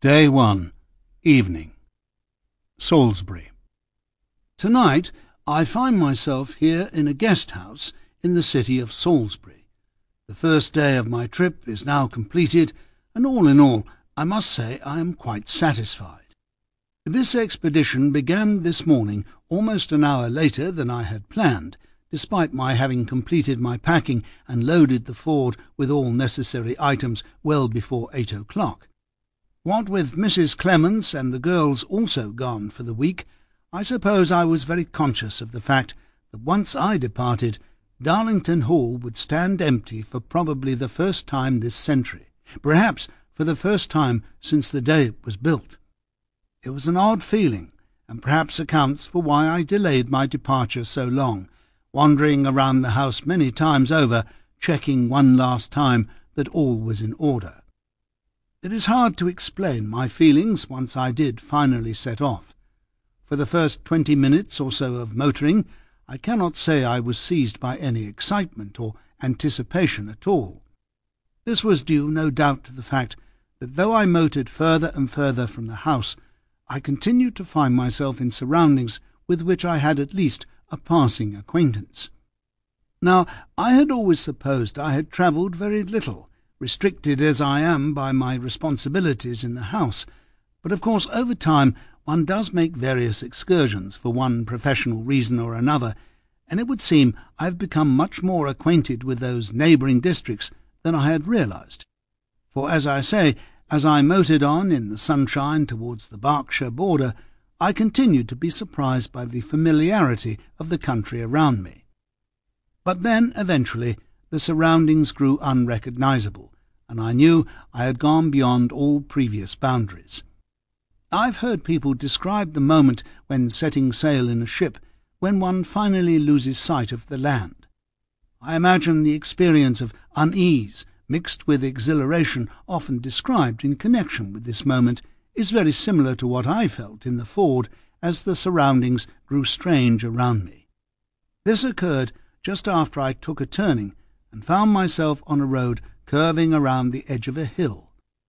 Day 1. Evening. Salisbury. Tonight I find myself here in a guest house in the city of Salisbury. The first day of my trip is now completed, and all in all, I must say I am quite satisfied. This expedition began this morning almost an hour later than I had planned, despite my having completed my packing and loaded the Ford with all necessary items well before 8 o'clock. What with Mrs. Clements and the girls also gone for the week, I suppose I was very conscious of the fact that once I departed, Darlington Hall would stand empty for probably the first time this century, perhaps for the first time since the day it was built. It was an odd feeling, and perhaps accounts for why I delayed my departure so long, wandering around the house many times over, checking one last time that all was in order. It is hard to explain my feelings once I did finally set off. For the first 20 minutes or so of motoring, I cannot say I was seized by any excitement or anticipation at all. This was due, no doubt, to the fact that though I motored further and further from the house, I continued to find myself in surroundings with which I had at least a passing acquaintance. Now, I had always supposed I had travelled very little, restricted as I am by my responsibilities in the house, but of course over time one does make various excursions for one professional reason or another, and it would seem I have become much more acquainted with those neighbouring districts than I had realised. For, as I say, as I motored on in the sunshine towards the Berkshire border, I continued to be surprised by the familiarity of the country around me. But then, eventually, the surroundings grew unrecognisable, and I knew I had gone beyond all previous boundaries. I've heard people describe the moment when setting sail in a ship, when one finally loses sight of the land. I imagine the experience of unease, mixed with exhilaration, often described in connection with this moment, is very similar to what I felt in the Ford as the surroundings grew strange around me. This occurred just after I took a turning and found myself on a road curving around the edge of a hill.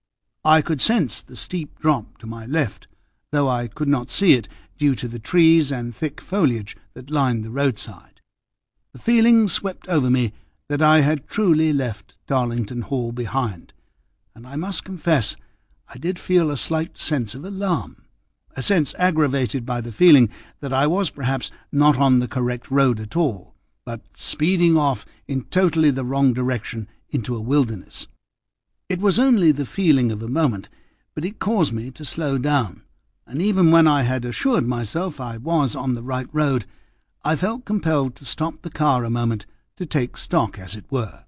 I could sense the steep drop to my left, though I could not see it due to the trees and thick foliage that lined the roadside. The feeling swept over me that I had truly left Darlington Hall behind, and I must confess I did feel a slight sense of alarm, a sense aggravated by the feeling that I was perhaps not on the correct road at all, but speeding off in totally the wrong direction into a wilderness. It was only the feeling of a moment, but it caused me to slow down, and even when I had assured myself I was on the right road, I felt compelled to stop the car a moment to take stock, as it were.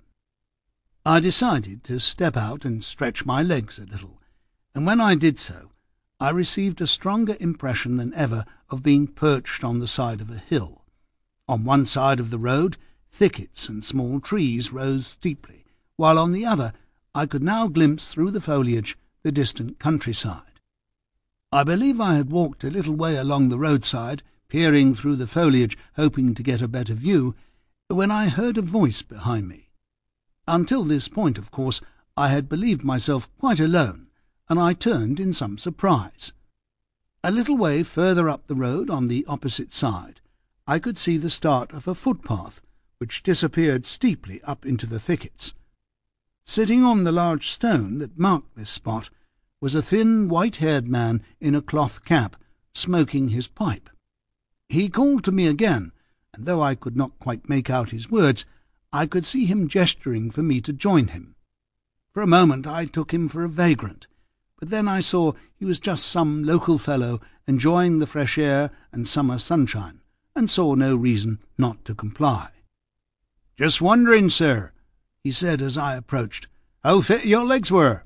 I decided to step out and stretch my legs a little, and when I did so, I received a stronger impression than ever of being perched on the side of a hill. On one side of the road, thickets and small trees rose steeply, while on the other I could now glimpse through the foliage the distant countryside. I believe I had walked a little way along the roadside, peering through the foliage, hoping to get a better view, when I heard a voice behind me. Until this point, of course, I had believed myself quite alone, and I turned in some surprise. A little way further up the road, on the opposite side, I could see the start of a footpath, which disappeared steeply up into the thickets. Sitting on the large stone that marked this spot was a thin, white-haired man in a cloth cap, smoking his pipe. He called to me again, and though I could not quite make out his words, I could see him gesturing for me to join him. For a moment I took him for a vagrant, but then I saw he was just some local fellow enjoying the fresh air and summer sunshine, and saw no reason not to comply. "Just wondering, sir," he said as I approached, "how fit your legs were."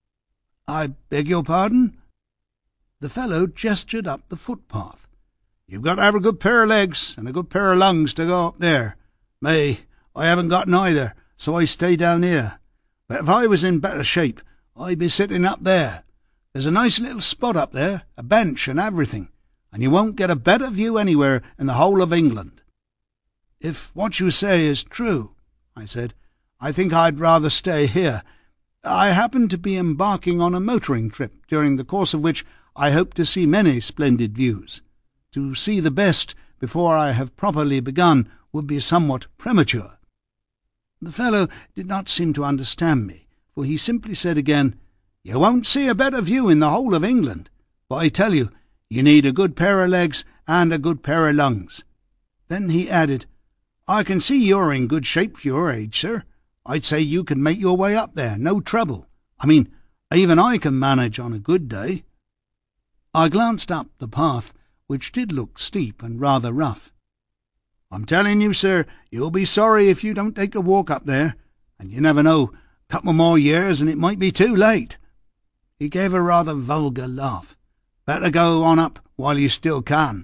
"I beg your pardon?" The fellow gestured up the footpath. "You've got to have a good pair of legs and a good pair of lungs to go up there. Me, I haven't got neither, so I stay down here. But if I was in better shape, I'd be sitting up there. There's a nice little spot up there, a bench and everything, and you won't get a better view anywhere in the whole of England." "If what you say is true," I said, "I think I'd rather stay here. I happen to be embarking on a motoring trip, during the course of which I hope to see many splendid views. To see the best before I have properly begun would be somewhat premature." The fellow did not seem to understand me, for he simply said again, "You won't see a better view in the whole of England, but I tell you, you need a good pair of legs and a good pair of lungs." Then he added, "I can see you're in good shape for your age, sir. I'd say you could make your way up there, no trouble. I mean, even I can manage on a good day." I glanced up the path, which did look steep and rather rough. "I'm telling you, sir, you'll be sorry if you don't take a walk up there, and you never know, a couple more years and it might be too late." He gave a rather vulgar laugh. "Better go on up while you still can."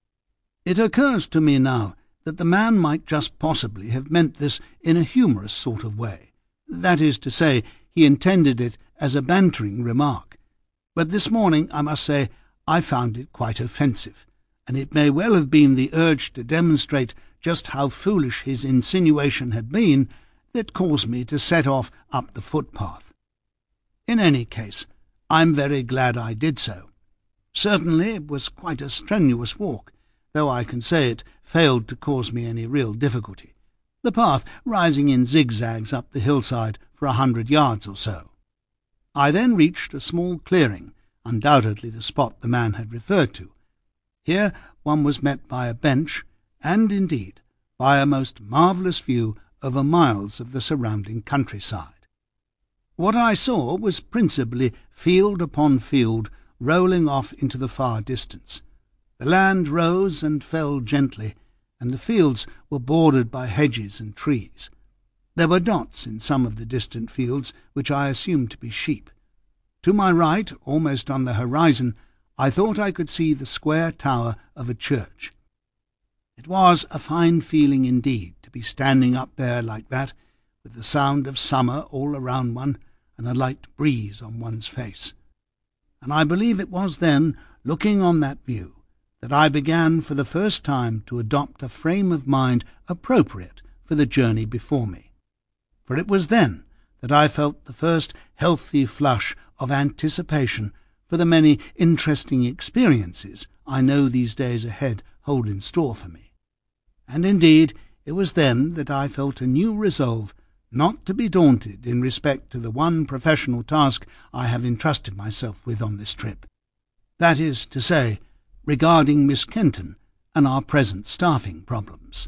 It occurs to me now that the man might just possibly have meant this in a humorous sort of way. That is to say, he intended it as a bantering remark. But this morning, I must say, I found it quite offensive, and it may well have been the urge to demonstrate just how foolish his insinuation had been that caused me to set off up the footpath. In any case, I'm very glad I did so. Certainly it was quite a strenuous walk, though I can say it failed to cause me any real difficulty, the path rising in zigzags up the hillside for 100 yards or so. I then reached a small clearing, undoubtedly the spot the man had referred to. Here one was met by a bench, and indeed by a most marvellous view over miles of the surrounding countryside. What I saw was principally field upon field rolling off into the far distance. The land rose and fell gently, and the fields were bordered by hedges and trees. There were dots in some of the distant fields, which I assumed to be sheep. To my right, almost on the horizon, I thought I could see the square tower of a church. It was a fine feeling indeed to be standing up there like that, with the sound of summer all around one, and a light breeze on one's face. And I believe it was then, looking on that view, that I began for the first time to adopt a frame of mind appropriate for the journey before me. For it was then that I felt the first healthy flush of anticipation for the many interesting experiences I know these days ahead hold in store for me. And indeed it was then that I felt a new resolve not to be daunted in respect to the one professional task I have entrusted myself with on this trip. That is to say, regarding Miss Kenton and our present staffing problems.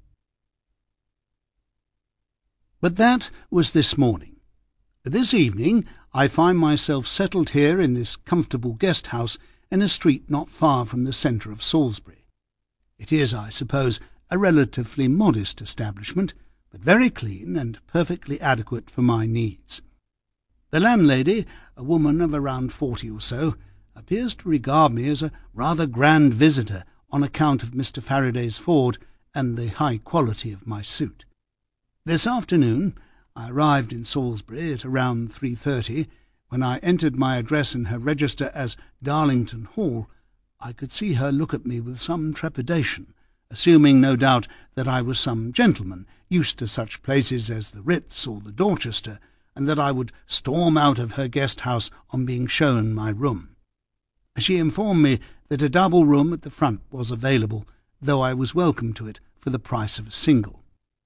But that was this morning. This evening I find myself settled here in this comfortable guest-house in a street not far from the centre of Salisbury. It is, I suppose, a relatively modest establishment, but very clean and perfectly adequate for my needs. The landlady, a woman of around 40 or so, appears to regard me as a rather grand visitor on account of Mr. Faraday's Ford and the high quality of my suit. This afternoon I arrived in Salisbury at around 3:30. When I entered my address in her register as Darlington Hall, I could see her look at me with some trepidation, assuming no doubt that I was some gentleman used to such places as the Ritz or the Dorchester, and that I would storm out of her guest-house on being shown my room. She informed me that a double room at the front was available, though I was welcome to it for the price of a single.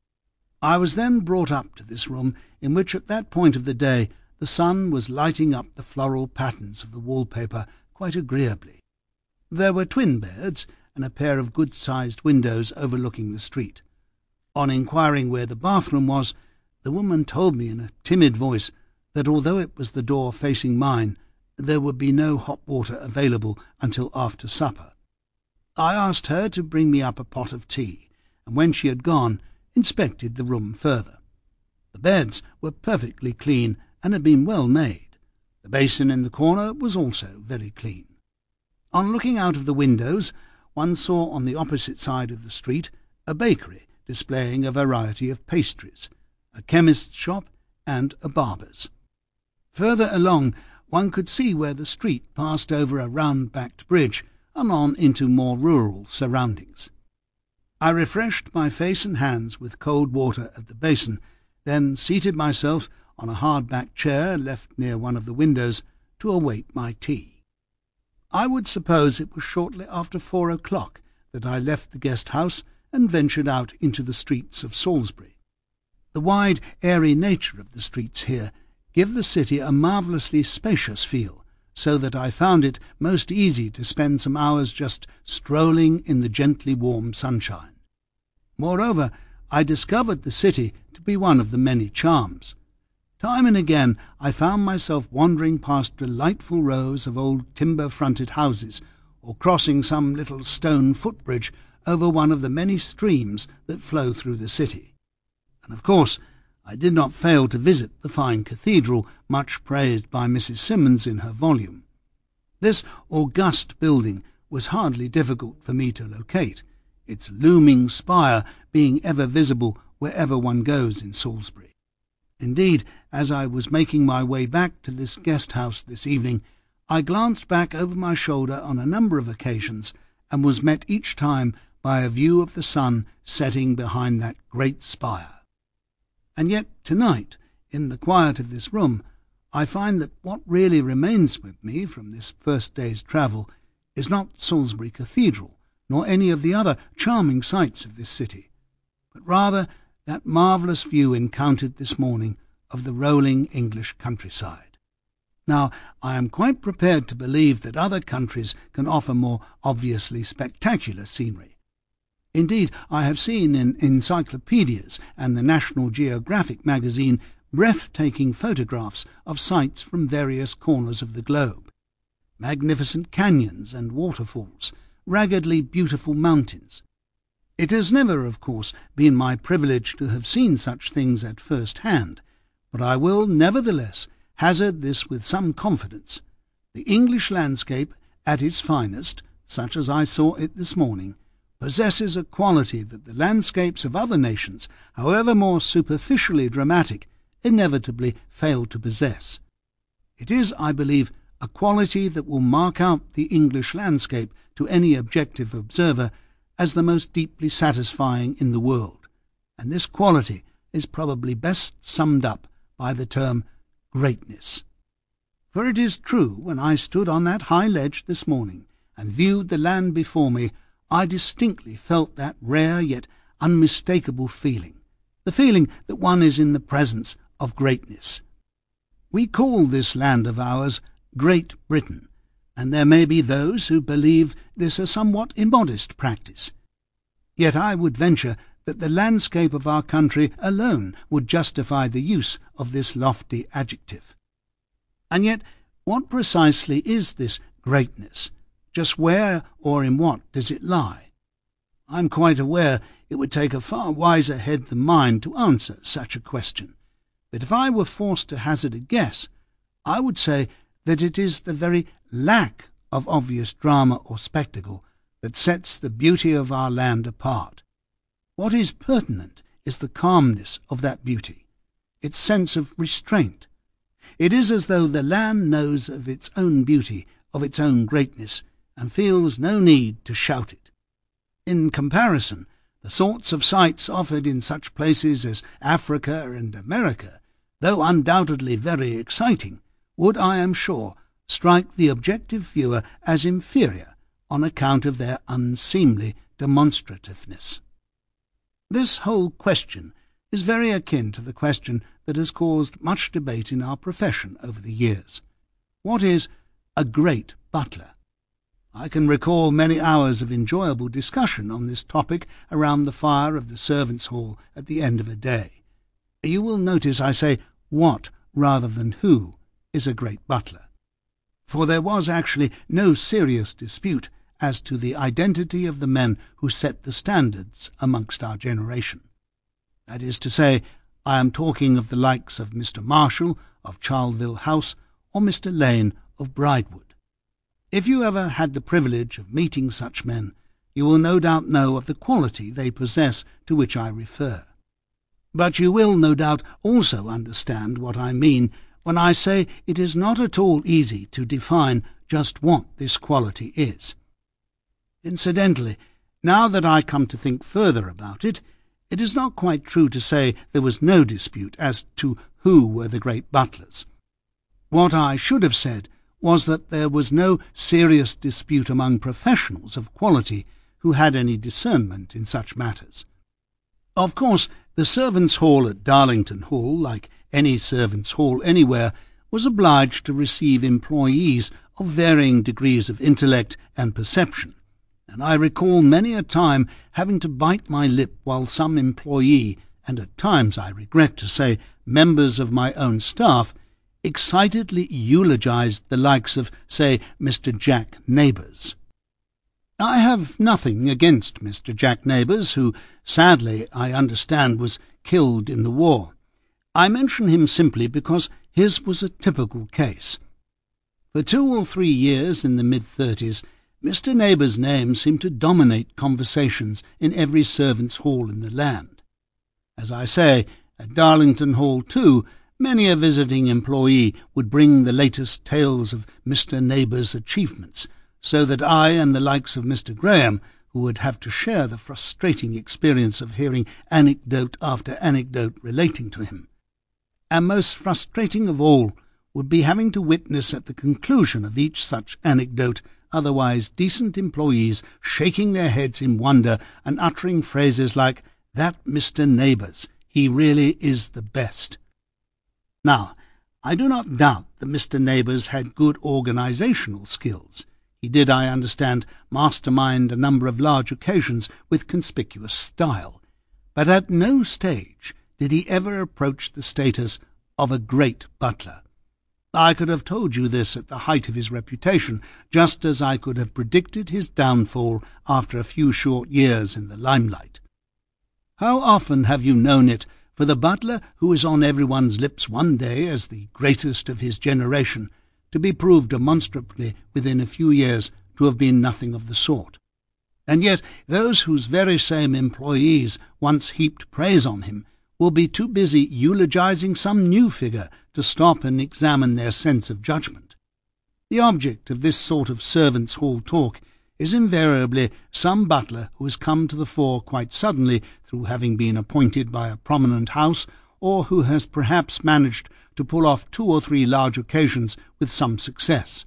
I was then brought up to this room, in which at that point of the day the sun was lighting up the floral patterns of the wallpaper quite agreeably. There were twin beds and a pair of good-sized windows overlooking the street. On inquiring where the bathroom was, the woman told me in a timid voice that although it was the door facing mine, there would be no hot water available until after supper. I asked her to bring me up a pot of tea, and when she had gone, inspected the room further. The beds were perfectly clean and had been well made. The basin in the corner was also very clean. On looking out of the windows, one saw on the opposite side of the street a bakery displaying a variety of pastries, a chemist's shop, and a barber's. Further along, one could see where the street passed over a round-backed bridge and on into more rural surroundings. I refreshed my face and hands with cold water at the basin, then seated myself on a hard-backed chair left near one of the windows to await my tea. I would suppose it was shortly after 4 o'clock that I left the guest-house and ventured out into the streets of Salisbury. The wide, airy nature of the streets here give the city a marvellously spacious feel, so that I found it most easy to spend some hours just strolling in the gently warm sunshine. Moreover, I discovered the city to be one of the many charms. Time and again I found myself wandering past delightful rows of old timber-fronted houses, or crossing some little stone footbridge over one of the many streams that flow through the city. And of course I did not fail to visit the fine cathedral, much praised by Mrs. Symonds in her volume. This august building was hardly difficult for me to locate, its looming spire being ever visible wherever one goes in Salisbury. Indeed, as I was making my way back to this guest-house this evening, I glanced back over my shoulder on a number of occasions, and was met each time by a view of the sun setting behind that great spire. And yet tonight, in the quiet of this room, I find that what really remains with me from this first day's travel is not Salisbury Cathedral, nor any of the other charming sights of this city, but rather that marvellous view encountered this morning of the rolling English countryside. Now, I am quite prepared to believe that other countries can offer more obviously spectacular scenery. Indeed, I have seen in encyclopedias and the National Geographic magazine breathtaking photographs of sights from various corners of the globe. Magnificent canyons and waterfalls, raggedly beautiful mountains. It has never, of course, been my privilege to have seen such things at first hand, but I will nevertheless hazard this with some confidence. The English landscape, at its finest, such as I saw it this morning, possesses a quality that the landscapes of other nations, however more superficially dramatic, inevitably fail to possess. It is, I believe, a quality that will mark out the English landscape to any objective observer as the most deeply satisfying in the world, and this quality is probably best summed up by the term greatness. For it is true, when I stood on that high ledge this morning and viewed the land before me, I distinctly felt that rare yet unmistakable feeling, the feeling that one is in the presence of greatness. We call this land of ours Great Britain, and there may be those who believe this a somewhat immodest practice. Yet I would venture that the landscape of our country alone would justify the use of this lofty adjective. And yet, what precisely is this greatness? Just where or in what does it lie? I am quite aware it would take a far wiser head than mine to answer such a question, but if I were forced to hazard a guess, I would say that it is the very lack of obvious drama or spectacle that sets the beauty of our land apart. What is pertinent is the calmness of that beauty, its sense of restraint. It is as though the land knows of its own beauty, of its own greatness, and feels no need to shout it. In comparison, the sorts of sights offered in such places as Africa and America, though undoubtedly very exciting, would, I am sure, strike the objective viewer as inferior on account of their unseemly demonstrativeness. This whole question is very akin to the question that has caused much debate in our profession over the years. What is a great butler? I can recall many hours of enjoyable discussion on this topic around the fire of the servants' hall at the end of a day. You will notice I say what rather than who is a great butler, for there was actually no serious dispute as to the identity of the men who set the standards amongst our generation. That is to say, I am talking of the likes of Mr. Marshall of Charleville House or Mr. Lane of Bridewwood. If you ever had the privilege of meeting such men, you will no doubt know of the quality they possess to which I refer. But you will no doubt also understand what I mean when I say it is not at all easy to define just what this quality is. Incidentally, now that I come to think further about it, It is not quite true to say there was no dispute as to who were the great butlers. What I should have said was that there was no serious dispute among professionals of quality who had any discernment in such matters. Of course, the servants' hall at Darlington Hall, like any servants' hall anywhere, was obliged to receive employees of varying degrees of intellect and perception, and I recall many a time having to bite my lip while some employee, and at times, I regret to say, members of my own staff, excitedly eulogized the likes of, say, Mr. Jack Neighbours. I have nothing against Mr. Jack Neighbours, who, sadly, I understand, was killed in the war. I mention him simply because his was a typical case. For 2 or 3 years in the mid-30s, Mr. Neighbours' name seemed to dominate conversations in every servants' hall in the land. As I say, at Darlington Hall, too, many a visiting employee would bring the latest tales of Mr. Neighbours' achievements, so that I and the likes of Mr. Graham, who would have to share the frustrating experience of hearing anecdote after anecdote relating to him, and most frustrating of all, would be having to witness at the conclusion of each such anecdote otherwise decent employees shaking their heads in wonder and uttering phrases like, "That Mr. Neighbours, he really is the best." Now, I do not doubt that Mr. Neighbours had good organizational skills. He did, I understand, mastermind a number of large occasions with conspicuous style, but at no stage did he ever approach the status of a great butler. I could have told you this at the height of his reputation, just as I could have predicted his downfall after a few short years in the limelight. How often have you known it for the butler who is on everyone's lips one day as the greatest of his generation to be proved demonstrably within a few years to have been nothing of the sort? And yet those whose very same employees once heaped praise on him will be too busy eulogizing some new figure to stop and examine their sense of judgment. The object of this sort of servants' hall talk is invariably some butler who has come to the fore quite suddenly through having been appointed by a prominent house, or who has perhaps managed to pull off 2 or 3 large occasions with some success.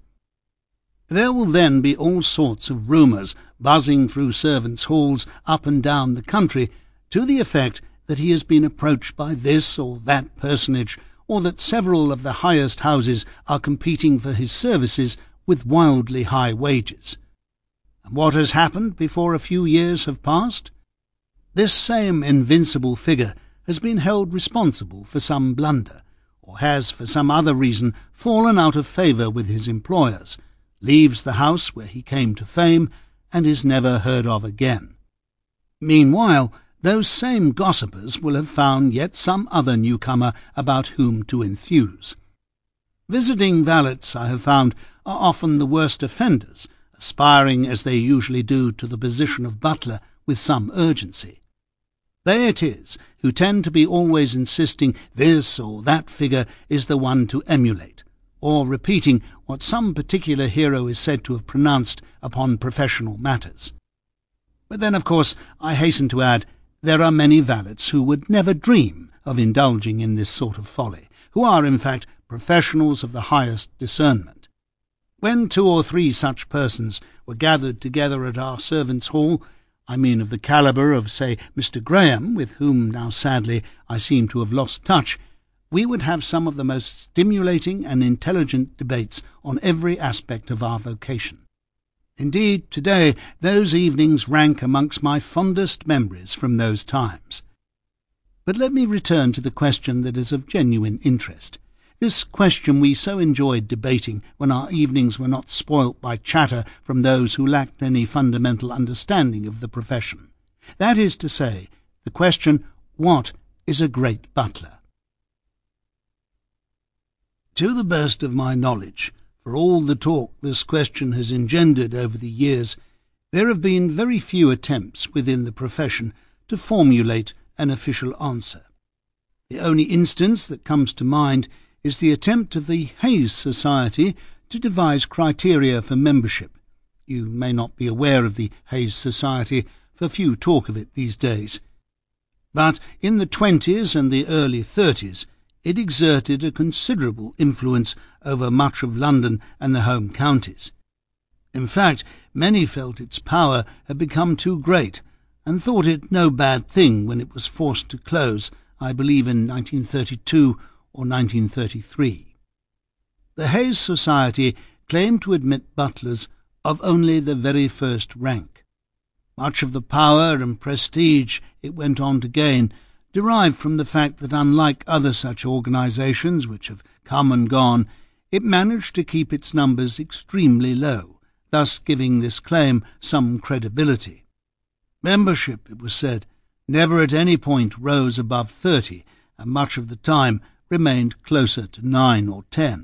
There will then be all sorts of rumours buzzing through servants' halls up and down the country to the effect that he has been approached by this or that personage, or that several of the highest houses are competing for his services with wildly high wages. And what has happened before a few years have passed? This same invincible figure has been held responsible for some blunder, or has for some other reason fallen out of favour with his employers, leaves the house where he came to fame, and is never heard of again. Meanwhile, those same gossipers will have found yet some other newcomer about whom to enthuse. Visiting valets, I have found, are often the worst offenders, aspiring as they usually do to the position of butler with some urgency. They it is who tend to be always insisting this or that figure is the one to emulate, or repeating what some particular hero is said to have pronounced upon professional matters. But then, of course, I hasten to add, there are many valets who would never dream of indulging in this sort of folly, who are, in fact, professionals of the highest discernment. When 2 or 3 such persons were gathered together at our servants' hall, I mean of the calibre of, say, Mr. Graham, with whom now sadly I seem to have lost touch, we would have some of the most stimulating and intelligent debates on every aspect of our vocation. Indeed, today those evenings rank amongst my fondest memories from those times. But let me return to the question that is of genuine interest. This question we so enjoyed debating when our evenings were not spoilt by chatter from those who lacked any fundamental understanding of the profession. That is to say, the question, what is a great butler? To the best of my knowledge, for all the talk this question has engendered over the years, there have been very few attempts within the profession to formulate an official answer. The only instance that comes to mind is the attempt of the Hayes Society to devise criteria for membership. You may not be aware of the Hayes Society, for few talk of it these days. But in the 20s and the early 30s it exerted a considerable influence over much of London and the home counties. In fact, many felt its power had become too great, and thought it no bad thing when it was forced to close, I believe in 1932 or 1933. The Hayes Society claimed to admit butlers of only the very first rank. Much of the power and prestige it went on to gain derived from the fact that, unlike other such organisations which have come and gone, it managed to keep its numbers extremely low, thus giving this claim some credibility. Membership, it was said, never at any point rose above 30, and much of the time remained closer to 9 or 10.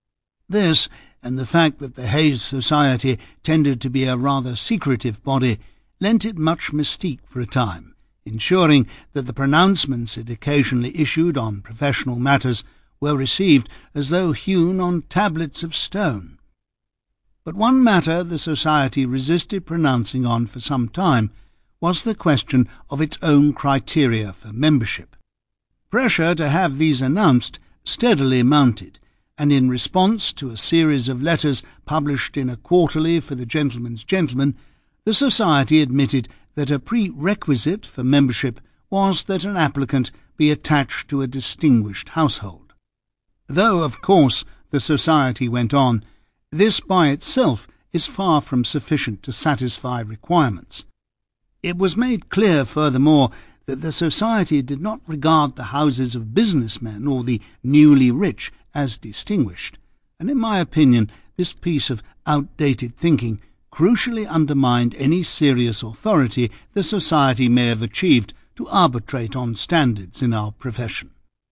This, and the fact that the Hayes Society tended to be a rather secretive body, lent it much mystique for a time, ensuring that the pronouncements it occasionally issued on professional matters were received as though hewn on tablets of stone. But one matter the Society resisted pronouncing on for some time was the question of its own criteria for membership. Pressure to have these announced steadily mounted, and in response to a series of letters published in a quarterly for the Gentleman's Gentleman, the Society admitted that a prerequisite for membership was that an applicant be attached to a distinguished household. Though, of course, the Society went on, this by itself is far from sufficient to satisfy requirements. It was made clear, furthermore, that the Society did not regard the houses of businessmen or the newly rich as distinguished, and in my opinion this piece of outdated thinking crucially undermined any serious authority the Society may have achieved to arbitrate on standards in our profession.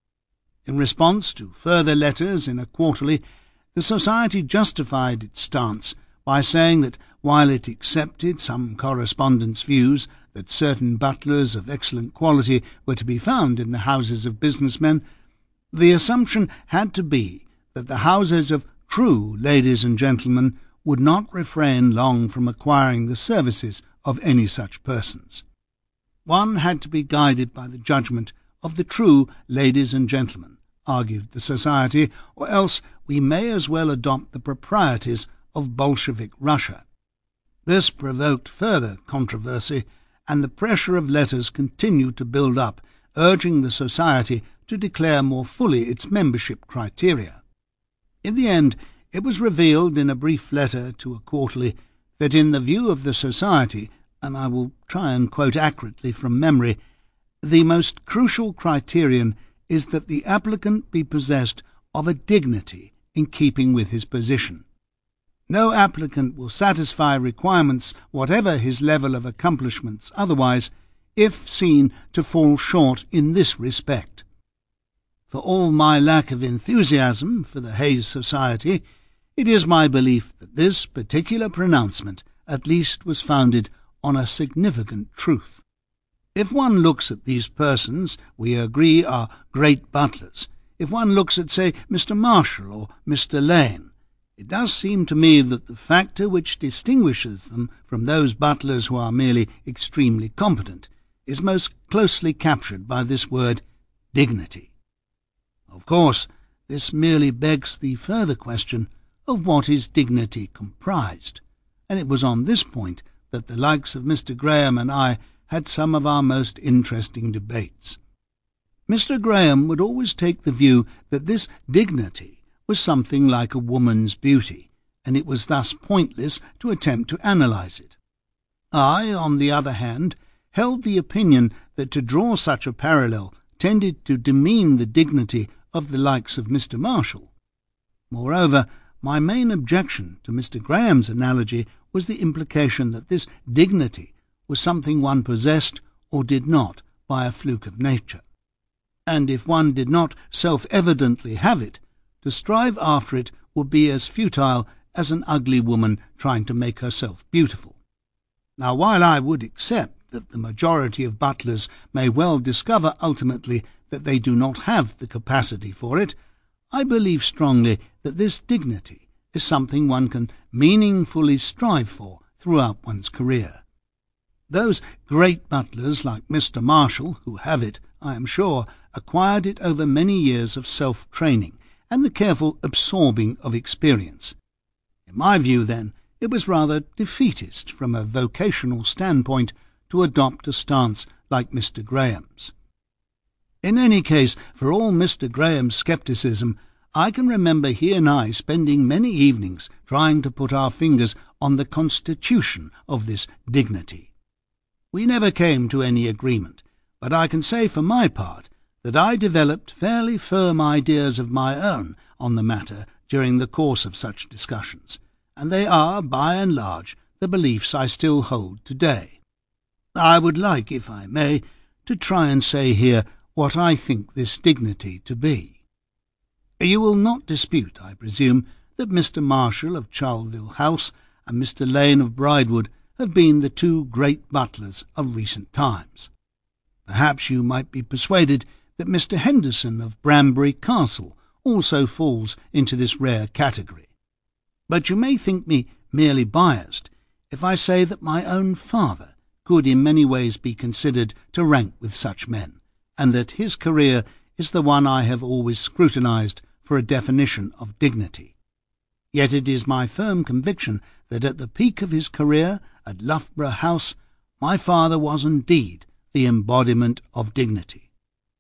In response to further letters in a quarterly, the Society justified its stance by saying that while it accepted some correspondents' views that certain butlers of excellent quality were to be found in the houses of businessmen, the assumption had to be that the houses of true ladies and gentlemen would not refrain long from acquiring the services of any such persons. One had to be guided by the judgment of the true ladies and gentlemen, argued the Society, or else we may as well adopt the proprieties of Bolshevik Russia. This provoked further controversy, and the pressure of letters continued to build up, urging the Society to declare more fully its membership criteria. In the end, it was revealed in a brief letter to a quarterly that in the view of the Society, and I will try and quote accurately from memory, the most crucial criterion is that the applicant be possessed of a dignity in keeping with his position. No applicant will satisfy requirements, whatever his level of accomplishments otherwise, if seen to fall short in this respect. For all my lack of enthusiasm for the Hayes Society, it is my belief that this particular pronouncement at least was founded on a significant truth. If one looks at these persons we agree are great butlers, if one looks at, say, Mr. Marshall or Mr. Lane, it does seem to me that the factor which distinguishes them from those butlers who are merely extremely competent is most closely captured by this word dignity. Of course, this merely begs the further question of what is dignity comprised, and it was on this point that the likes of Mr. Graham and I had some of our most interesting debates. Mr. Graham would always take the view that this dignity was something like a woman's beauty, and it was thus pointless to attempt to analyse it. I, on the other hand, held the opinion that to draw such a parallel tended to demean the dignity of the likes of Mr. Marshall. Moreover, my main objection to Mr. Graham's analogy was the implication that this dignity was something one possessed or did not by a fluke of nature, and if one did not self-evidently have it, to strive after it would be as futile as an ugly woman trying to make herself beautiful. Now, while I would accept that the majority of butlers may well discover ultimately that they do not have the capacity for it, I believe strongly that this dignity is something one can meaningfully strive for throughout one's career. Those great butlers like Mr. Marshall, who have it, I am sure, acquired it over many years of self-training and the careful absorbing of experience. In my view, then, it was rather defeatist from a vocational standpoint to adopt a stance like Mr. Graham's. In any case, for all Mr. Graham's scepticism, I can remember he and I spending many evenings trying to put our fingers on the constitution of this dignity. We never came to any agreement, but I can say for my part that I developed fairly firm ideas of my own on the matter during the course of such discussions, and they are, by and large, the beliefs I still hold today. I would like, if I may, to try and say here what I think this dignity to be. You will not dispute, I presume, that Mr. Marshall of Charleville House and Mr. Lane of Bridewood have been the two great butlers of recent times. Perhaps you might be persuaded that Mr. Henderson of Branbury Castle also falls into this rare category. But you may think me merely biased if I say that my own father could in many ways be considered to rank with such men, and that his career is the one I have always scrutinized for a definition of dignity. Yet it is my firm conviction that at the peak of his career at Loughborough House, my father was indeed the embodiment of dignity.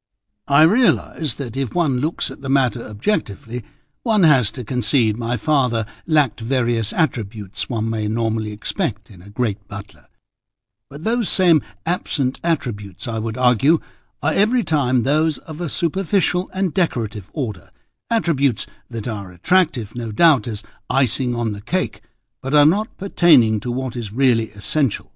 I realize that if one looks at the matter objectively, one has to concede my father lacked various attributes one may normally expect in a great butler. But those same absent attributes, I would argue, are every time those of a superficial and decorative order, attributes that are attractive, no doubt, as icing on the cake, but are not pertaining to what is really essential.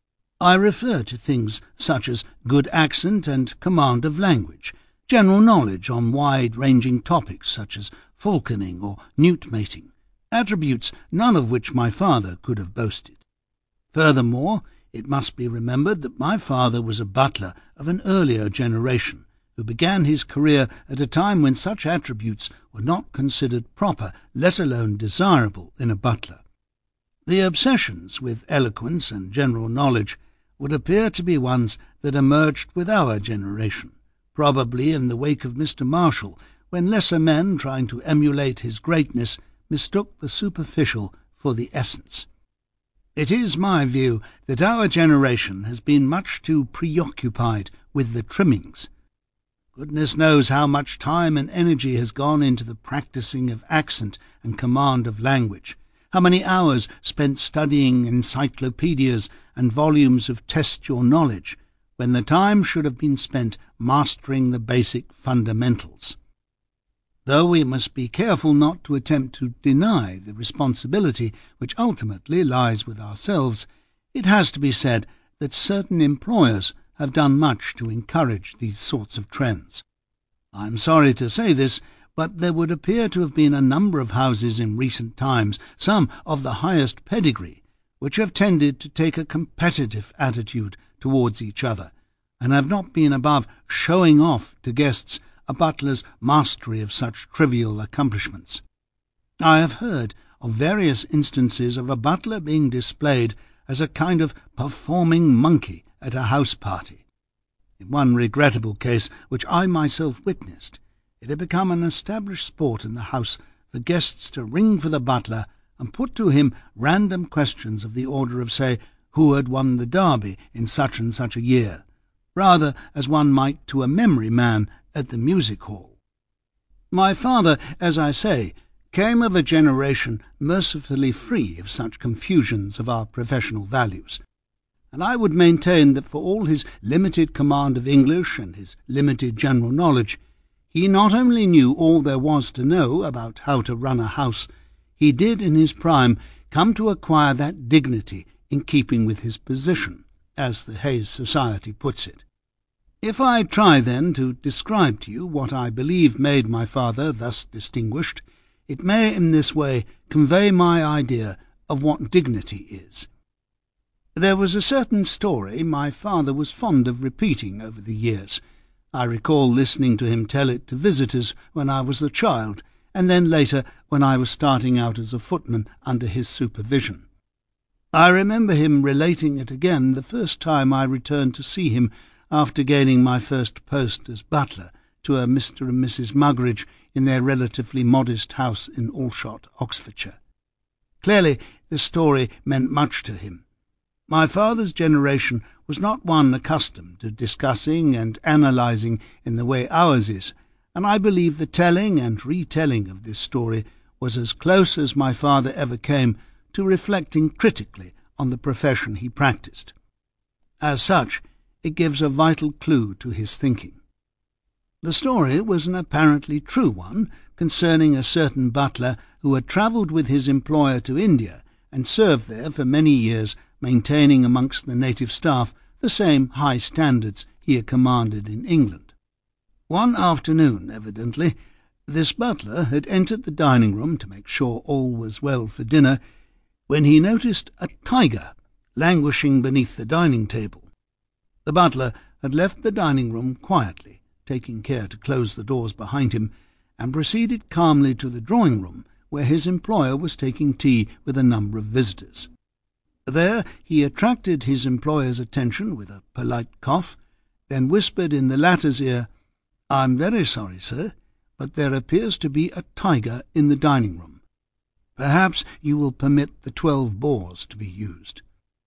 I refer to things such as good accent and command of language, general knowledge on wide-ranging topics such as falconing or newt-mating, attributes none of which my father could have boasted. Furthermore, it must be remembered that my father was a butler of an earlier generation, who began his career at a time when such attributes were not considered proper, let alone desirable, in a butler. The obsessions with eloquence and general knowledge would appear to be ones that emerged with our generation, probably in the wake of Mr. Marshall, when lesser men, trying to emulate his greatness, mistook the superficial for the essence. It is my view that our generation has been much too preoccupied with the trimmings. Goodness knows how much time and energy has gone into the practising of accent and command of language, how many hours spent studying encyclopedias and volumes of Test Your Knowledge, when the time should have been spent mastering the basic fundamentals. Though we must be careful not to attempt to deny the responsibility which ultimately lies with ourselves, it has to be said that certain employers have done much to encourage these sorts of trends. I am sorry to say this, but there would appear to have been a number of houses in recent times, some of the highest pedigree, which have tended to take a competitive attitude towards each other, and have not been above showing off to guests a butler's mastery of such trivial accomplishments. I have heard of various instances of a butler being displayed as a kind of performing monkey at a house party. In one regrettable case, which I myself witnessed, it had become an established sport in the house for guests to ring for the butler and put to him random questions of the order of, say, who had won the Derby in such and such a year, rather as one might to a memory man at the music hall. My father, as I say, came of a generation mercifully free of such confusions of our professional values, and I would maintain that for all his limited command of English and his limited general knowledge, he not only knew all there was to know about how to run a house, he did in his prime come to acquire that dignity in keeping with his position, as the Hayes Society puts it. If I try, then, to describe to you what I believe made my father thus distinguished, it may in this way convey my idea of what dignity is. There was a certain story my father was fond of repeating over the years. I recall listening to him tell it to visitors when I was a child, and then later when I was starting out as a footman under his supervision. I remember him relating it again the first time I returned to see him after gaining my first post as butler to a Mr. and Mrs. Muggeridge in their relatively modest house in Alshot, Oxfordshire. Clearly, this story meant much to him. My father's generation was not one accustomed to discussing and analysing in the way ours is, and I believe the telling and retelling of this story was as close as my father ever came to reflecting critically on the profession he practised. As such, it gives a vital clue to his thinking. The story was an apparently true one concerning a certain butler who had travelled with his employer to India and served there for many years, maintaining amongst the native staff the same high standards he had commanded in England. One afternoon, evidently, this butler had entered the dining room to make sure all was well for dinner, when he noticed a tiger languishing beneath the dining table. The butler had left the dining room quietly, taking care to close the doors behind him, and proceeded calmly to the drawing-room, where his employer was taking tea with a number of visitors. There he attracted his employer's attention with a polite cough, then whispered in the latter's ear, "I'm very sorry, sir, but there appears to be a tiger in the dining-room. Perhaps you will permit the 12 boars to be used."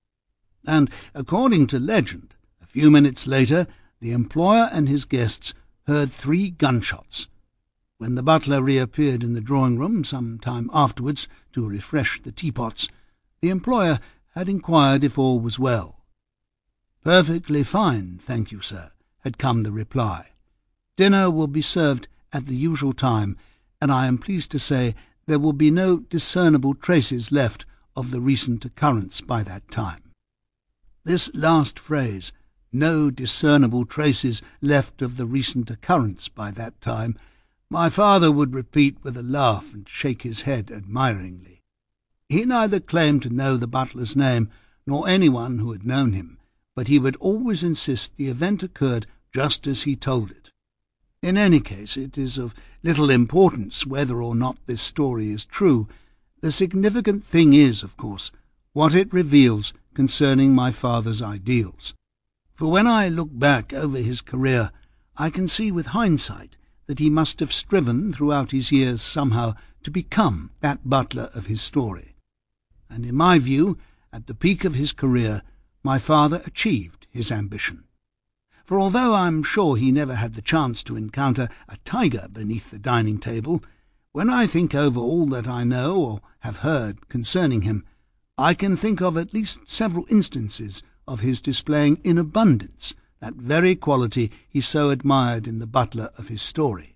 And, according to legend, a few minutes later the employer and his guests heard 3 gunshots. When the butler reappeared in the drawing-room some time afterwards to refresh the teapots, the employer had inquired if all was well. "Perfectly fine, thank you, sir," had come the reply. "Dinner will be served at the usual time, and I am pleased to say there will be no discernible traces left of the recent occurrence by that time." This last phrase, "no discernible traces left of the recent occurrence by that time," my father would repeat with a laugh and shake his head admiringly. He neither claimed to know the butler's name nor anyone who had known him, but he would always insist the event occurred just as he told it. In any case, it is of little importance whether or not this story is true. The significant thing is, of course, what it reveals concerning my father's ideals. For when I look back over his career, I can see with hindsight that he must have striven throughout his years somehow to become that butler of his story. And in my view, at the peak of his career, my father achieved his ambition. For although I'm sure he never had the chance to encounter a tiger beneath the dining table, when I think over all that I know or have heard concerning him, I can think of at least several instances of his displaying in abundance that very quality he so admired in the butler of his story.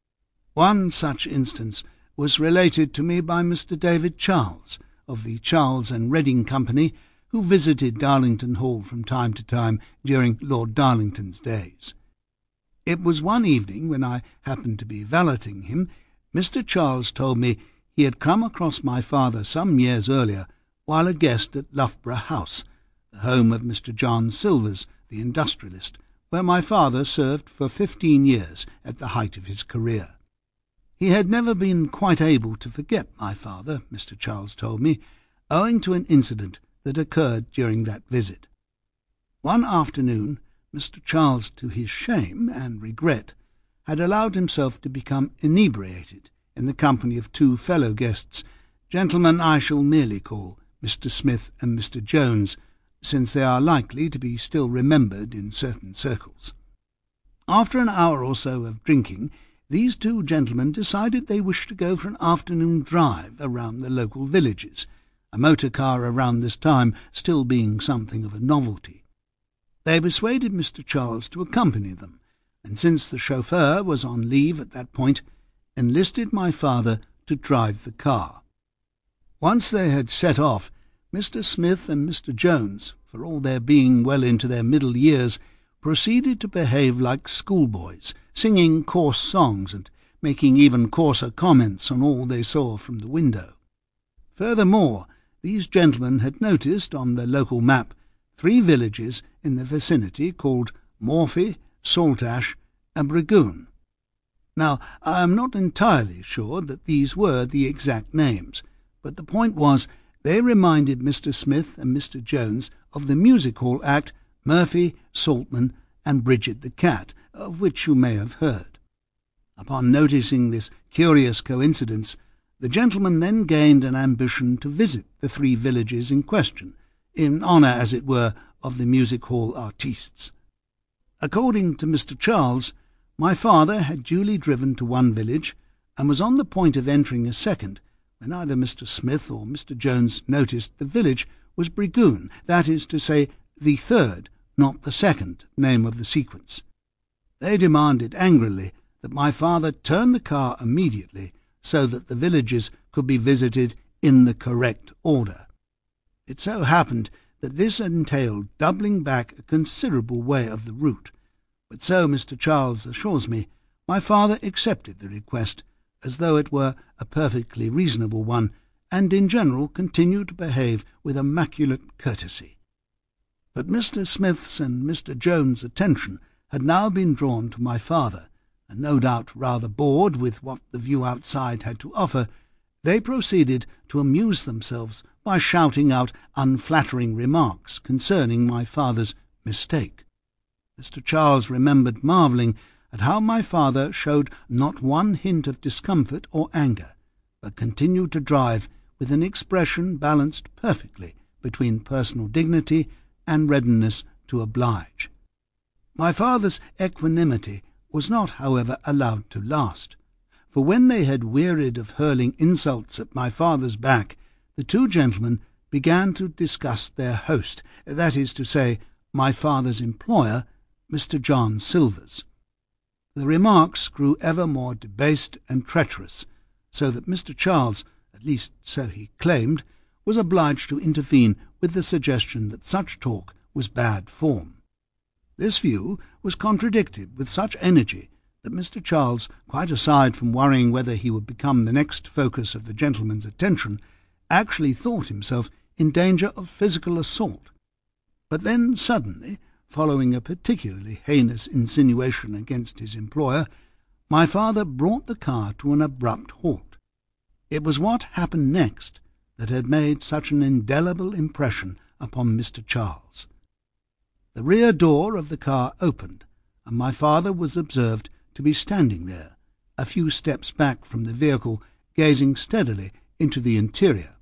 One such instance was related to me by Mr. David Charles, of the Charles and Reading Company, who visited Darlington Hall from time to time during Lord Darlington's days. It was one evening when I happened to be valeting him. Mr. Charles told me he had come across my father some years earlier while a guest at Loughborough House, the home of Mr. John Silvers, the industrialist, where my father served for 15 years at the height of his career. He had never been quite able to forget my father, Mr. Charles told me, owing to an incident that occurred during that visit. One afternoon, Mr. Charles, to his shame and regret, had allowed himself to become inebriated in the company of 2 fellow guests, gentlemen I shall merely call Mr. Smith and Mr. Jones, since they are likely to be still remembered in certain circles. After an hour or so of drinking, these 2 gentlemen decided they wished to go for an afternoon drive around the local villages, a motor car around this time still being something of a novelty. They persuaded Mr. Charles to accompany them, and since the chauffeur was on leave at that point, enlisted my father to drive the car. Once they had set off, Mr. Smith and Mr. Jones, for all their being well into their middle years, proceeded to behave like schoolboys, singing coarse songs and making even coarser comments on all they saw from the window. Furthermore, these gentlemen had noticed on the local map 3 villages in the vicinity called Morphy, Saltash, and Bragoon. Now, I am not entirely sure that these were the exact names, but the point was They reminded Mr. Smith and Mr. Jones of the music hall act Murphy, Saltman, and Bridget the Cat, of which you may have heard. Upon noticing this curious coincidence, the gentleman then gained an ambition to visit the three villages in question, in honour, as it were, of the music hall artistes. According to Mr. Charles, my father had duly driven to one village, and was on the point of entering a second, when either Mr. Smith or Mr. Jones noticed the village was Brigoon, that is to say, the third, not the second, name of the sequence. They demanded angrily that my father turn the car immediately, so that the villages could be visited in the correct order. It so happened that this entailed doubling back a considerable way of the route, but so Mr. Charles assures me, my father accepted the request as though it were a perfectly reasonable one, and in general continued to behave with immaculate courtesy. But Mr. Smith's and Mr. Jones' attention had now been drawn to my father, and no doubt rather bored with what the view outside had to offer, they proceeded to amuse themselves by shouting out unflattering remarks concerning my father's mistake. Mr. Charles remembered marvelling at how my father showed not one hint of discomfort or anger, but continued to drive with an expression balanced perfectly between personal dignity and readiness to oblige. My father's equanimity was not, however, allowed to last, for when they had wearied of hurling insults at my father's back, the two gentlemen began to discuss their host, that is to say, my father's employer, Mr. John Silvers. The remarks grew ever more debased and treacherous, so that Mr. Charles, at least so he claimed, was obliged to intervene with the suggestion that such talk was bad form. This view was contradicted with such energy that Mr. Charles, quite aside from worrying whether he would become the next focus of the gentleman's attention, actually thought himself in danger of physical assault. But then suddenly, following a particularly heinous insinuation against his employer, my father brought the car to an abrupt halt. It was what happened next that had made such an indelible impression upon Mr. Charles. The rear door of the car opened, and my father was observed to be standing there, a few steps back from the vehicle, gazing steadily into the interior.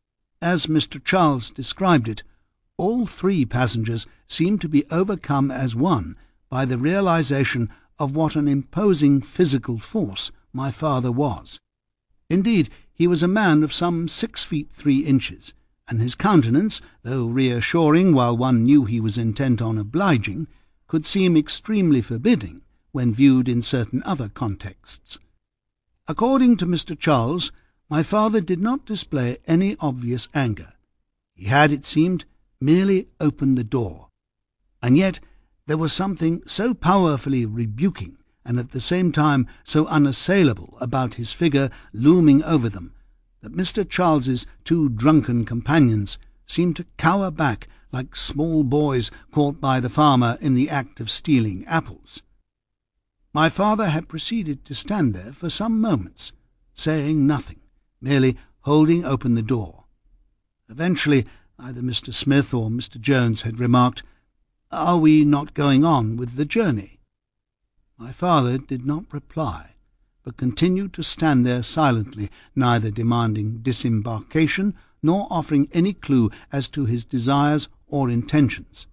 As Mr. Charles described it, all three passengers seemed to be overcome as one by the realization of what an imposing physical force my father was. Indeed, he was a man of some 6 feet 3 inches, and his countenance, though reassuring while one knew he was intent on obliging, could seem extremely forbidding when viewed in certain other contexts. According to Mr. Charles, my father did not display any obvious anger. He had, it seemed, merely opened the door. And yet there was something so powerfully rebuking, and at the same time so unassailable about his figure looming over them, that Mr. Charles's two drunken companions seemed to cower back like small boys caught by the farmer in the act of stealing apples. My father had proceeded to stand there for some moments, saying nothing, merely holding open the door. Eventually, either Mr. Smith or Mr. Jones had remarked, "Are we not going on with the journey?" My father did not reply, but continued to stand there silently, neither demanding disembarkation nor offering any clue as to his desires or intentions.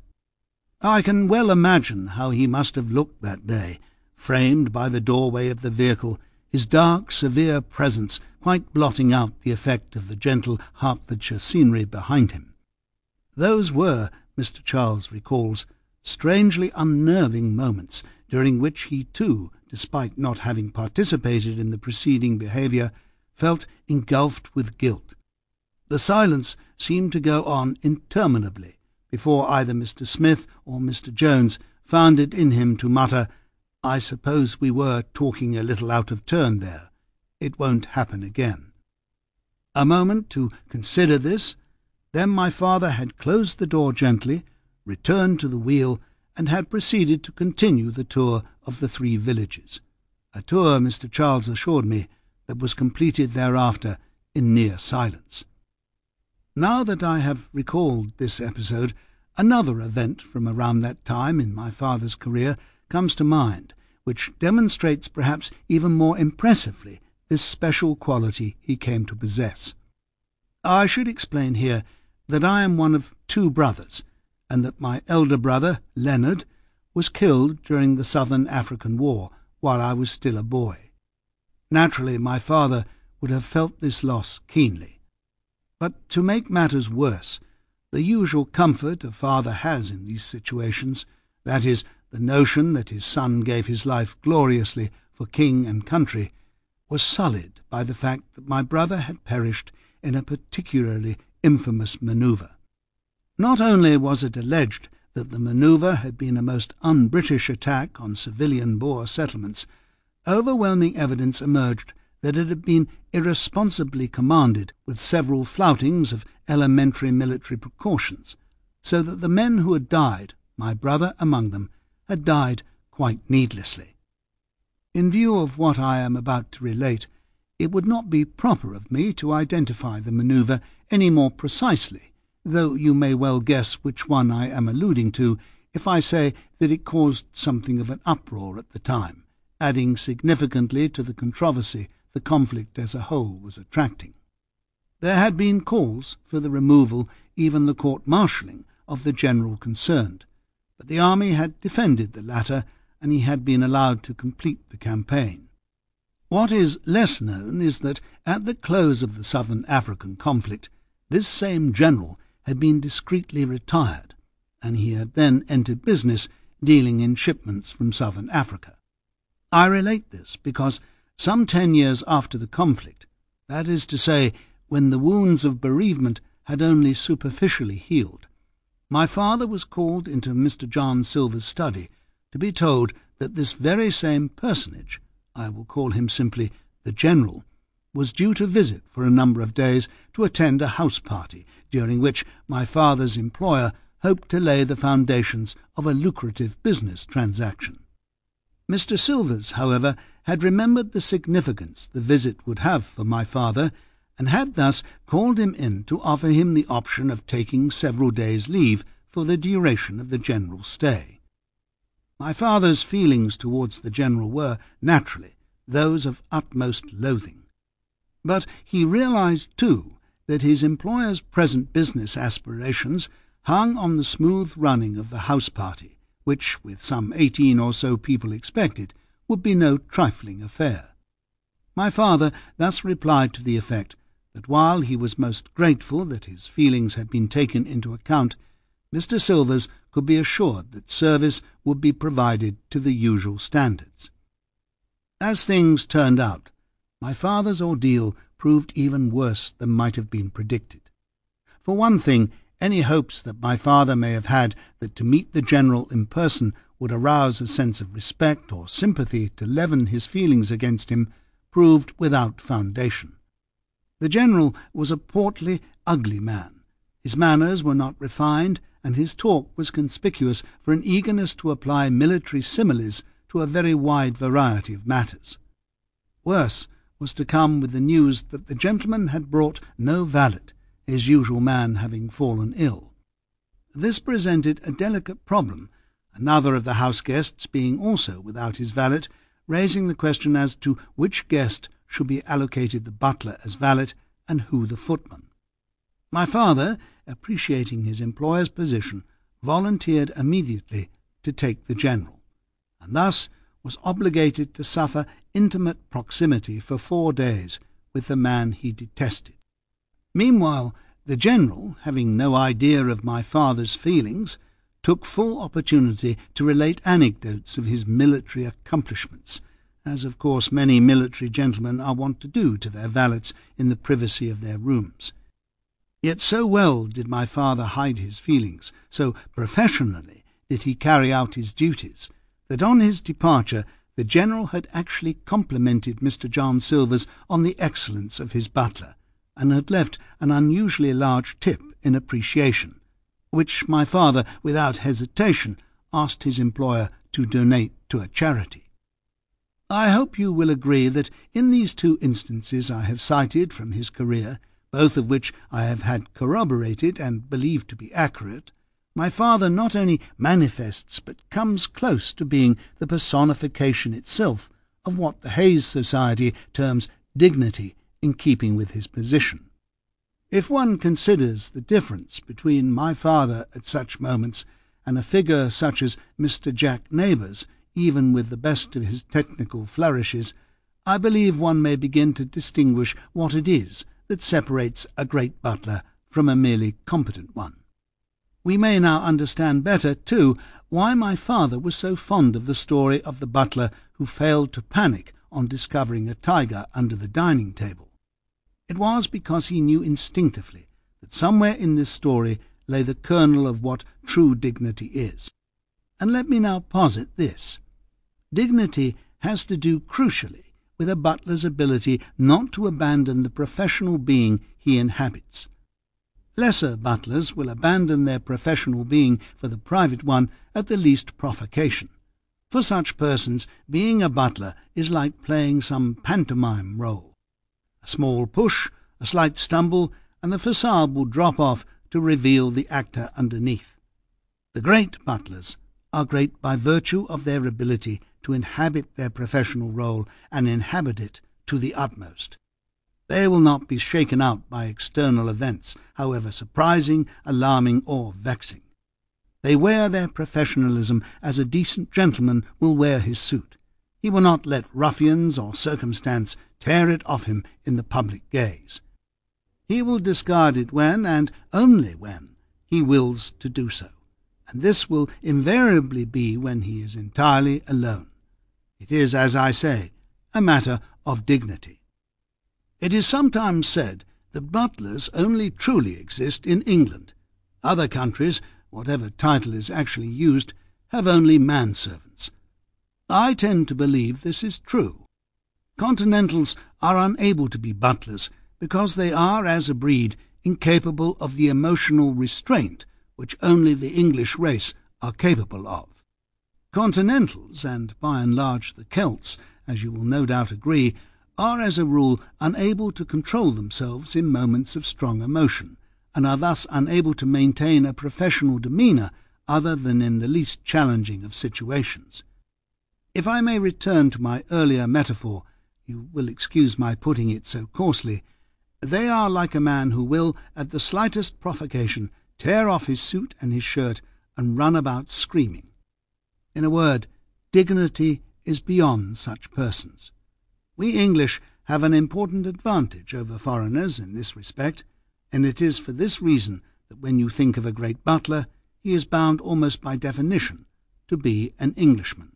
I can well imagine how he must have looked that day, framed by the doorway of the vehicle, his dark, severe presence quite blotting out the effect of the gentle Hertfordshire scenery behind him. Those were, Mr. Charles recalls, strangely unnerving moments, during which he too, despite not having participated in the preceding behaviour, felt engulfed with guilt. The silence seemed to go on interminably before either Mr. Smith or Mr. Jones found it in him to mutter, "I suppose we were talking a little out of turn there. It won't happen again." A moment to consider this, then my father had closed the door gently, returned to the wheel, and had proceeded to continue the tour of the three villages, a tour, Mr. Charles assured me, that was completed thereafter in near silence. Now that I have recalled this episode, another event from around that time in my father's career comes to mind, which demonstrates perhaps even more impressively this special quality he came to possess. I should explain here that I am one of two brothers, and that my elder brother, Leonard, was killed during the Southern African War while I was still a boy. Naturally, my father would have felt this loss keenly. But to make matters worse, the usual comfort a father has in these situations, that is, the notion that his son gave his life gloriously for king and country, was sullied by the fact that my brother had perished in a particularly infamous manoeuvre. Not only was it alleged that the manoeuvre had been a most un-British attack on civilian Boer settlements, overwhelming evidence emerged that it had been irresponsibly commanded with several floutings of elementary military precautions, so that the men who had died, my brother among them, had died quite needlessly. In view of what I am about to relate, it would not be proper of me to identify the manoeuvre any more precisely, though you may well guess which one I am alluding to if I say that it caused something of an uproar at the time, adding significantly to the controversy the conflict as a whole was attracting. There had been calls for the removal, even the court-martialling, of the general concerned, but the army had defended the latter, and he had been allowed to complete the campaign. What is less known is that at the close of the Southern African conflict, this same general had been discreetly retired, and he had then entered business dealing in shipments from Southern Africa. I relate this because some 10 years after the conflict, that is to say, when the wounds of bereavement had only superficially healed, my father was called into Mr. John Silver's study to be told that this very same personage, I will call him simply the General, was due to visit for a number of days to attend a house party, during which my father's employer hoped to lay the foundations of a lucrative business transaction. Mr. Silvers, however, had remembered the significance the visit would have for my father, and had thus called him in to offer him the option of taking several days' leave for the duration of the General's stay. My father's feelings towards the General were, naturally, those of utmost loathing. But he realized, too, that his employer's present business aspirations hung on the smooth running of the house party, which, with some 18 or so people expected, would be no trifling affair. My father thus replied to the effect that while he was most grateful that his feelings had been taken into account, Mr. Silvers could be assured that service would be provided to the usual standards. As things turned out, my father's ordeal proved even worse than might have been predicted. For one thing, any hopes that my father may have had that to meet the General in person would arouse a sense of respect or sympathy to leaven his feelings against him proved without foundation. The General was a portly, ugly man. His manners were not refined, and his talk was conspicuous for an eagerness to apply military similes to a very wide variety of matters. Worse was to come with the news that the gentleman had brought no valet, his usual man having fallen ill. This presented a delicate problem, another of the house guests being also without his valet, raising the question as to which guest should be allocated the butler as valet and who the footman. My father, appreciating his employer's position, volunteered immediately to take the General, and thus was obligated to suffer intimate proximity for 4 days with the man he detested. Meanwhile, the General, having no idea of my father's feelings, took full opportunity to relate anecdotes of his military accomplishments, as of course many military gentlemen are wont to do to their valets in the privacy of their rooms. Yet so well did my father hide his feelings, so professionally did he carry out his duties, that on his departure the General had actually complimented Mr. John Silvers on the excellence of his butler, and had left an unusually large tip in appreciation, which my father, without hesitation, asked his employer to donate to a charity. I hope you will agree that in these 2 instances I have cited from his career, both of which I have had corroborated and believed to be accurate, my father not only manifests but comes close to being the personification itself of what the Hayes Society terms dignity in keeping with his position. If one considers the difference between my father at such moments and a figure such as Mr. Jack Neighbours, even with the best of his technical flourishes, I believe one may begin to distinguish what it is that separates a great butler from a merely competent one. We may now understand better, too, why my father was so fond of the story of the butler who failed to panic on discovering a tiger under the dining table. It was because he knew instinctively that somewhere in this story lay the kernel of what true dignity is. And let me now posit this. Dignity has to do crucially with a butler's ability not to abandon the professional being he inhabits. Lesser butlers will abandon their professional being for the private one at the least provocation. For such persons, being a butler is like playing some pantomime role. A small push, a slight stumble, and the facade will drop off to reveal the actor underneath. The great butlers are great by virtue of their ability to inhabit their professional role and inhabit it to the utmost. They will not be shaken out by external events, however surprising, alarming, or vexing. They wear their professionalism as a decent gentleman will wear his suit. He will not let ruffians or circumstance tear it off him in the public gaze. He will discard it when, and only when, he wills to do so, and this will invariably be when he is entirely alone. It is, as I say, a matter of dignity. It is sometimes said that butlers only truly exist in England. Other countries, whatever title is actually used, have only manservants. I tend to believe this is true. Continentals are unable to be butlers because they are, as a breed, incapable of the emotional restraint which only the English race are capable of. Continentals, and by and large the Celts, as you will no doubt agree, are as a rule unable to control themselves in moments of strong emotion, and are thus unable to maintain a professional demeanour other than in the least challenging of situations. If I may return to my earlier metaphor, you will excuse my putting it so coarsely, they are like a man who will, at the slightest provocation, tear off his suit and his shirt and run about screaming. In a word, dignity is beyond such persons. We English have an important advantage over foreigners in this respect, and it is for this reason that when you think of a great butler, he is bound almost by definition to be an Englishman.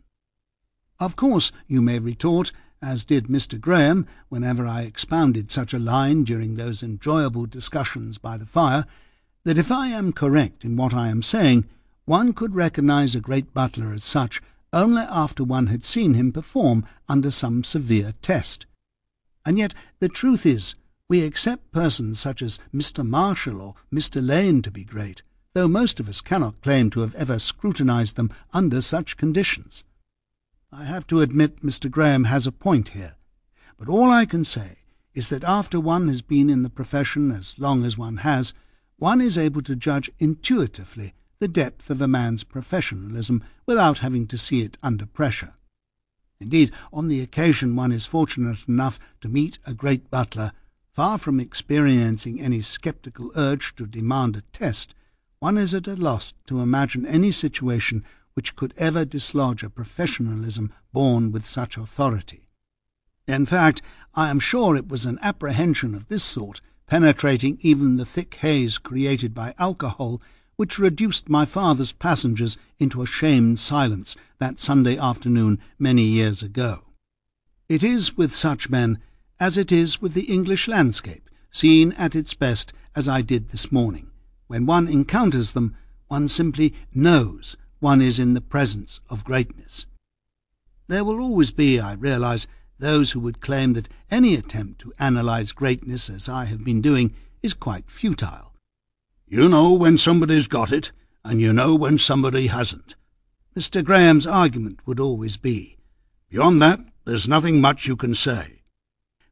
Of course, you may retort, as did Mr. Graham whenever I expounded such a line during those enjoyable discussions by the fire, that if I am correct in what I am saying, one could recognize a great butler as such only after one had seen him perform under some severe test. And yet the truth is, we accept persons such as Mr. Marshall or Mr. Lane to be great, though most of us cannot claim to have ever scrutinized them under such conditions. I have to admit Mr. Graham has a point here, but all I can say is that after one has been in the profession as long as one has, one is able to judge intuitively the depth of a man's professionalism without having to see it under pressure. Indeed, on the occasion one is fortunate enough to meet a great butler, far from experiencing any sceptical urge to demand a test, one is at a loss to imagine any situation which could ever dislodge a professionalism born with such authority. In fact, I am sure it was an apprehension of this sort, penetrating even the thick haze created by alcohol, which reduced my father's passengers into a shamed silence that Sunday afternoon many years ago. It is with such men as it is with the English landscape, seen at its best as I did this morning. When one encounters them, one simply knows one is in the presence of greatness. There will always be, I realize, those who would claim that any attempt to analyze greatness, as I have been doing, is quite futile. You know when somebody's got it, and you know when somebody hasn't. Mr. Graham's argument would always be, beyond that, there's nothing much you can say.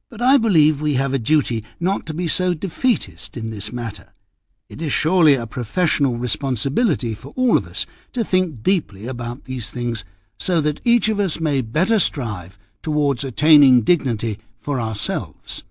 But I believe we have a duty not to be so defeatist in this matter. It is surely a professional responsibility for all of us to think deeply about these things, so that each of us may better strive towards attaining dignity for ourselves.